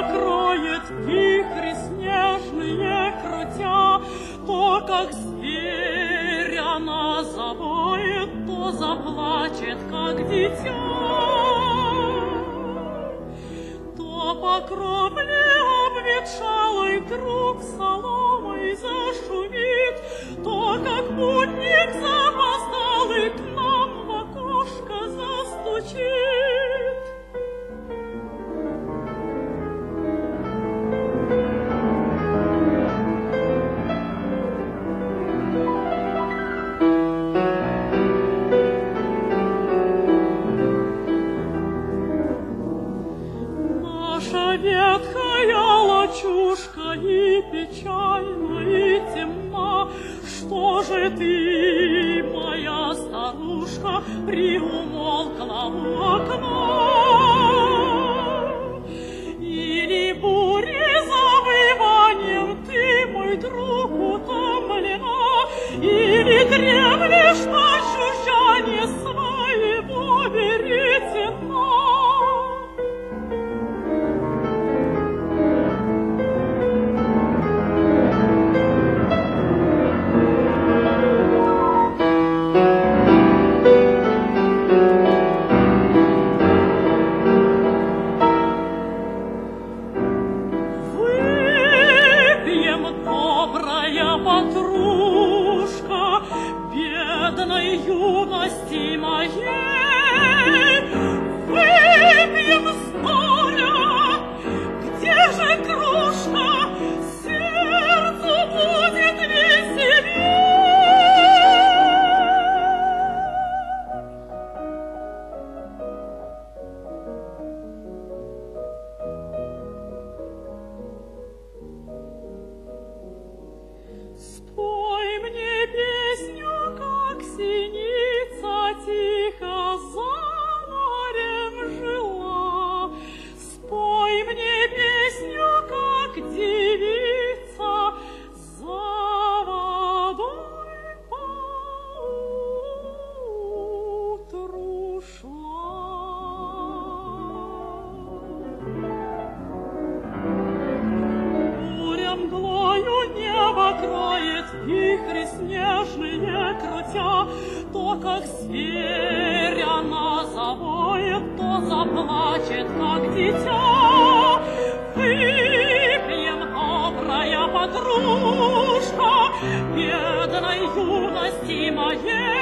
покроет вихри снежные, крутя, то, как зверь она завоет, то заплачет, как дитя. То по кровле обветшалой вдруг соломой зашумит, то, как путник запоздалый к нам в окошко застучит. Наша ветхая лачушка и печальна, и темна. Что же ты, моя старушка, приумолкла у окна? Или бури завыванием ты, мой друг, утомлена, или дремлешь под жужжание своего веретена? Подружка бедной юности моей, выпьем с горя, где же кружка, сердцу будет веселей. Спой мне песню, как синица тихо за морем жила. Спой мне песню, как девица за водой поутру шла. Буря мглою небо кроет, вихри снежные крутя, то, как зверь она завоет, то заплачет, как дитя. Выпьем, добрая подружка, бедной юности моей,